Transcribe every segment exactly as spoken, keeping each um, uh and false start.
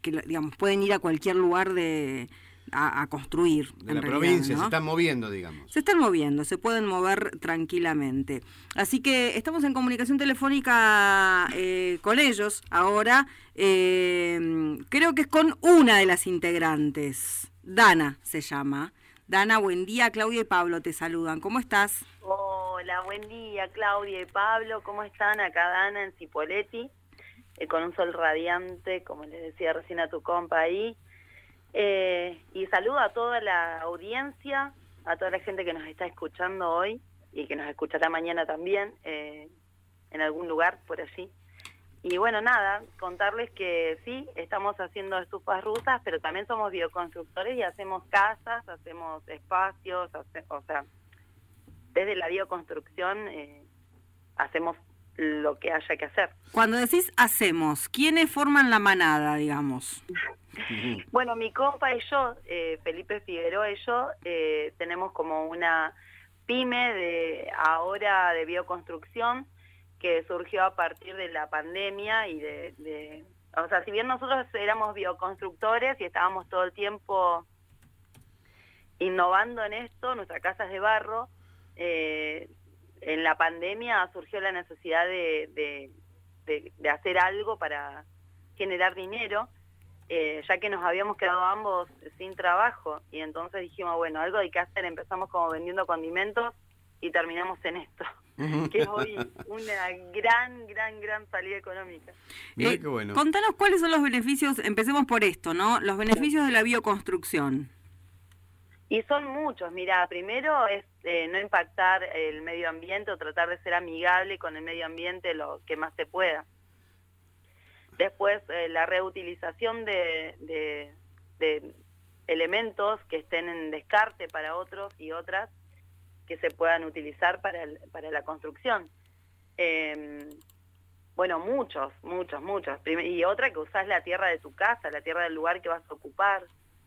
que digamos, pueden ir a cualquier lugar de a, a construir. De en la realidad, provincia, ¿no? se están moviendo, digamos. Se están moviendo, se pueden mover tranquilamente. Así que estamos en comunicación telefónica eh, con ellos ahora. Eh, creo que es con una de las integrantes. Dana se llama. Dana, buen día. Claudia y Pablo te saludan. ¿Cómo estás? Hola, buen día, Claudia y Pablo. ¿Cómo están? Acá Dana en Cipolletti, eh, con un sol radiante, como les decía recién a tu compa ahí. Eh, y saludo a toda la audiencia, a toda la gente que nos está escuchando hoy y que nos escuchará mañana también, eh, en algún lugar por allí. Y bueno, nada, contarles que sí, estamos haciendo estufas rusas, pero también somos bioconstructores y hacemos casas, hacemos espacios, hace, o sea, desde la bioconstrucción eh, hacemos lo que haya que hacer. Cuando decís hacemos, ¿quiénes forman la manada, digamos? Bueno, mi compa y yo, eh, Felipe Figueroa y yo, eh, tenemos como una pyme de ahora de bioconstrucción que surgió a partir de la pandemia y de, de... O sea, si bien nosotros éramos bioconstructores y estábamos todo el tiempo innovando en esto, nuestra casa es de barro, eh, en la pandemia surgió la necesidad de, de, de, de hacer algo para generar dinero, eh, ya que nos habíamos quedado ambos sin trabajo, y entonces dijimos, bueno, algo hay que hacer. Empezamos como vendiendo condimentos y terminamos en esto, que es hoy una gran, gran, gran salida económica. Eh, qué bueno. Contanos cuáles son los beneficios, empecemos por esto, ¿no? Los beneficios de la bioconstrucción. Y son muchos. Mira, primero es eh, no impactar el medio ambiente o tratar de ser amigable con el medio ambiente lo que más se pueda. Después, eh, la reutilización de, de, de elementos que estén en descarte para otros y otras que se puedan utilizar para, el, para la construcción. Eh, bueno, muchos, muchos, muchos. Y otra, que usás la tierra de tu casa, la tierra del lugar que vas a ocupar.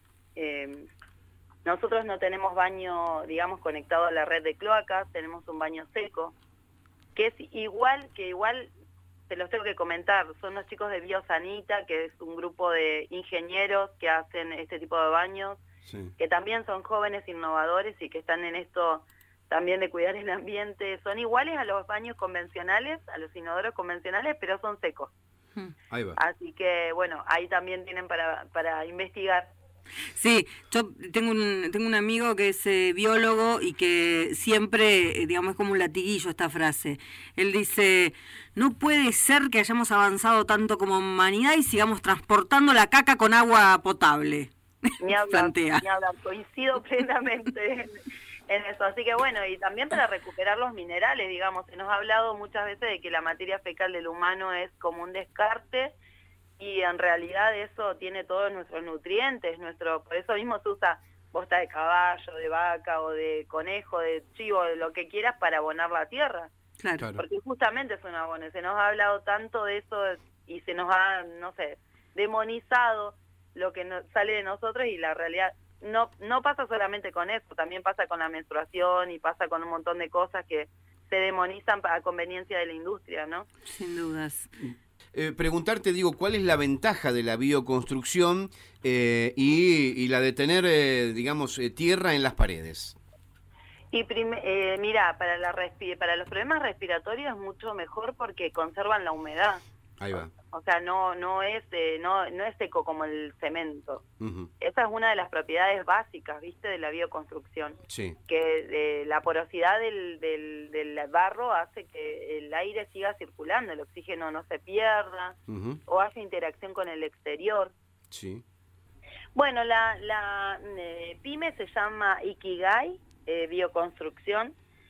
Eh, Nosotros no tenemos baño, digamos, conectado a la red de cloacas, tenemos un baño seco, que es igual, que igual, te los tengo que comentar, son los chicos de Biosanita, que es un grupo de ingenieros que hacen este tipo de baños, sí, que también son jóvenes innovadores y que están en esto también de cuidar el ambiente. Son iguales a los baños convencionales, a los inodoros convencionales, pero son secos. Ahí va. Así que, bueno, ahí también tienen para, para investigar. Sí, yo tengo un tengo un amigo que es eh, biólogo y que siempre, eh, digamos, es como un latiguillo esta frase. Él dice, no puede ser que hayamos avanzado tanto como humanidad y sigamos transportando la caca con agua potable. Ni hablar, Plantea. ni hablar, coincido plenamente en, en eso. Así que bueno, y también para recuperar los minerales, digamos, se nos ha hablado muchas veces de que la materia fecal del humano es como un descarte, y en realidad eso tiene todos nuestros nutrientes, nuestro, por eso mismo se usa bosta de caballo, de vaca o de conejo, de chivo, de lo que quieras para abonar la tierra. Claro. Porque justamente es un abono. Se nos ha hablado tanto de eso y se nos ha, no sé, demonizado lo que no, sale de nosotros, y la realidad no, no pasa solamente con eso, también pasa con la menstruación y pasa con un montón de cosas que se demonizan a conveniencia de la industria, ¿no? Sin dudas. Eh, preguntarte, digo, ¿cuál es la ventaja de la bioconstrucción eh, y, y la de tener, eh, digamos, eh, tierra en las paredes? Y eh, mira, para, la para los problemas respiratorios es mucho mejor porque conservan la humedad. Ahí va. O sea, no no es eh, no no es seco como el cemento. Uh-huh. Esa es una de las propiedades básicas, ¿viste?, de la bioconstrucción. Sí. Que eh, la porosidad del, del, del barro hace que el aire siga circulando, el oxígeno no se pierda, uh-huh, o haya interacción con el exterior. Sí. Bueno, la, la eh, pyme se llama Ikigai, eh, bioconstrucción.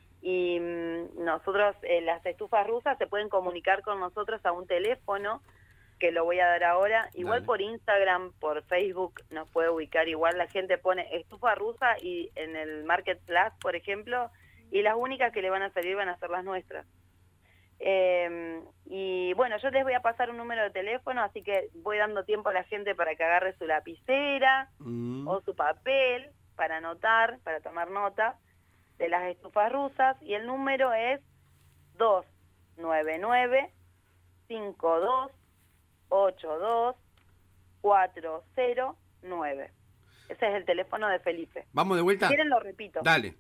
Y mmm, nosotros, eh, las estufas rusas se pueden comunicar con nosotros a un teléfono, que lo voy a dar ahora. Igual Dale. Por Instagram, por Facebook, nos puede ubicar. Igual la gente pone estufa rusa y en el Marketplace, por ejemplo, y las únicas que le van a salir van a ser las nuestras. Eh, y bueno, yo les voy a pasar un número de teléfono, así que voy dando tiempo a la gente para que agarre su lapicera mm. o su papel para anotar, para tomar nota de las estufas rusas, y el número es dos nueve nueve, cinco dos, ocho dos, cuatro cero nueve. Ese es el teléfono de Felipe. ¿Vamos de vuelta? Si quieren lo repito. Dale.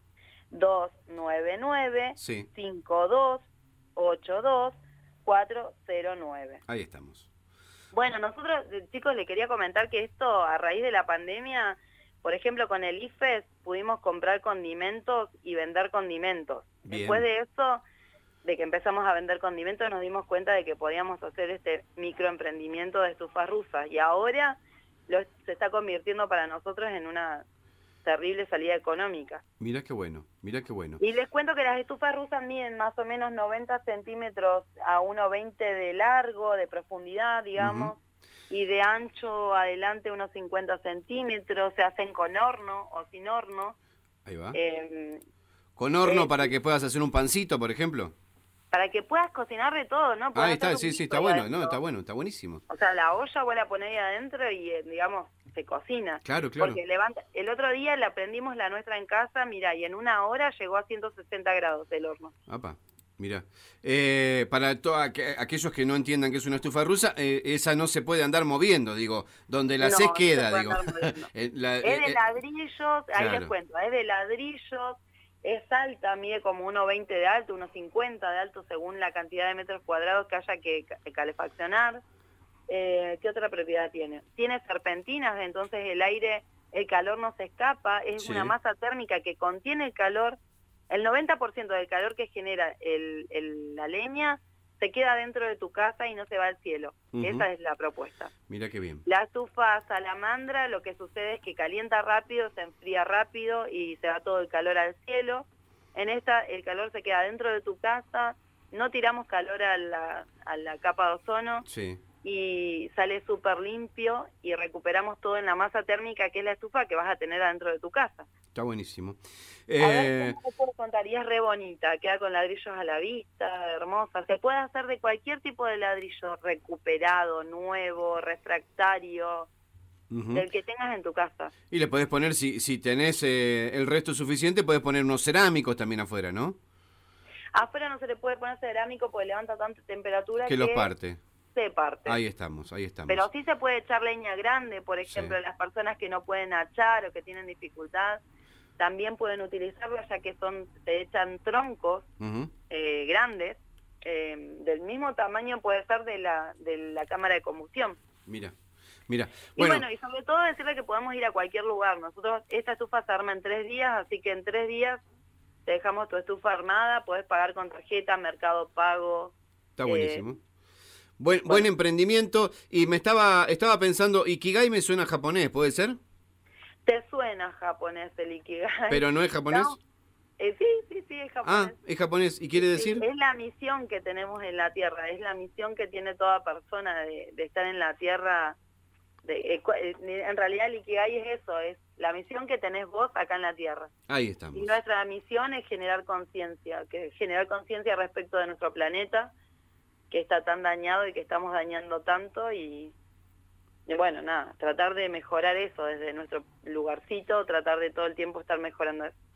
dos nueve nueve, sí. cinco dos ocho dos, cuatro cero nueve. Ahí estamos. Bueno, nosotros, chicos, les quería comentar que esto, a raíz de la pandemia, por ejemplo, con el I F E S pudimos comprar condimentos y vender condimentos. Bien. Después de eso, de que empezamos a vender condimentos, nos dimos cuenta de que podíamos hacer este microemprendimiento de estufas rusas. Y ahora lo, se está convirtiendo para nosotros en una terrible salida económica. Mira qué bueno, mira qué bueno. Y les cuento que las estufas rusas miden más o menos noventa centímetros a uno veinte de largo, de profundidad, digamos, uh-huh. y de ancho adelante unos cincuenta centímetros. Se hacen con horno o sin horno. Ahí va. Eh, ¿Con horno eh, para que puedas hacer un pancito, por ejemplo? Para que puedas cocinar de todo, ¿no? Puedes Ahí está, sí, sí, está bueno, no, está bueno, está buenísimo. O sea, la olla vos la ponés ahí adentro y, eh, digamos, se cocina. Claro, claro. Porque levanta, el otro día la prendimos la nuestra en casa, mira, y en una hora llegó a ciento sesenta grados el horno. Apa, mira. Eh, para to aqu aquellos que no entiendan que es una estufa rusa, eh, esa no se puede andar moviendo, digo, donde la no, se queda, no digo. eh, la, es de eh, ladrillos, ahí claro. les cuento, es de ladrillos. Es alta, mide como uno veinte de alto, uno cincuenta de alto según la cantidad de metros cuadrados que haya que calefaccionar. Eh, ¿Qué otra propiedad tiene? Tiene serpentinas, entonces el aire, el calor no se escapa, es sí. una masa térmica que contiene el calor. El noventa por ciento del calor que genera el, el, la leña se queda dentro de tu casa y no se va al cielo. Uh-huh. Esa es la propuesta. Mira qué bien. La estufa salamandra, lo que sucede es que calienta rápido, se enfría rápido y se va todo el calor al cielo. En esta el calor se queda dentro de tu casa, no tiramos calor a la, a la capa de ozono sí. y sale súper limpio y recuperamos todo en la masa térmica que es la estufa que vas a tener adentro de tu casa. Está buenísimo. Eh... A ver, ¿cómo te puedo contar? Y es re bonita, queda con ladrillos a la vista, hermosa. Se puede hacer de cualquier tipo de ladrillo, recuperado, nuevo, refractario, uh-huh. del que tengas en tu casa. Y le podés poner, si, si tenés eh, el resto suficiente, podés poner unos cerámicos también afuera, ¿no? Afuera no se le puede poner cerámico porque levanta tanta temperatura que... Que los parte. Se parte. Ahí estamos, ahí estamos. Pero sí se puede echar leña grande, por ejemplo, sí. las personas que no pueden hachar o que tienen dificultad, también pueden utilizarlo, ya que son se echan troncos uh-huh. eh, grandes, eh, del mismo tamaño puede ser de la de la cámara de combustión. Mira, mira. Bueno. Y bueno, y sobre todo decirle que podemos ir a cualquier lugar. Nosotros, esta estufa se arma en tres días, así que en tres días te dejamos tu estufa armada, podés pagar con tarjeta, Mercado Pago. Está buenísimo. Eh, buen, bueno. buen emprendimiento. Y me estaba estaba pensando, Ikigai me suena japonés, ¿puede ser? Te suena japonés el Ikigai. ¿Pero no es japonés? No. Eh, sí, sí, sí, es japonés. Ah, es japonés. ¿Y quiere decir? Es la misión que tenemos en la Tierra, es la misión que tiene toda persona de, de estar en la Tierra. De, eh, en realidad el Ikigai es eso, es la misión que tenés vos acá en la Tierra. Ahí estamos. Y nuestra misión es generar conciencia, que generar conciencia respecto de nuestro planeta, que está tan dañado y que estamos dañando tanto y... Y bueno, nada, tratar de mejorar eso desde nuestro lugarcito, tratar de todo el tiempo estar mejorando eso.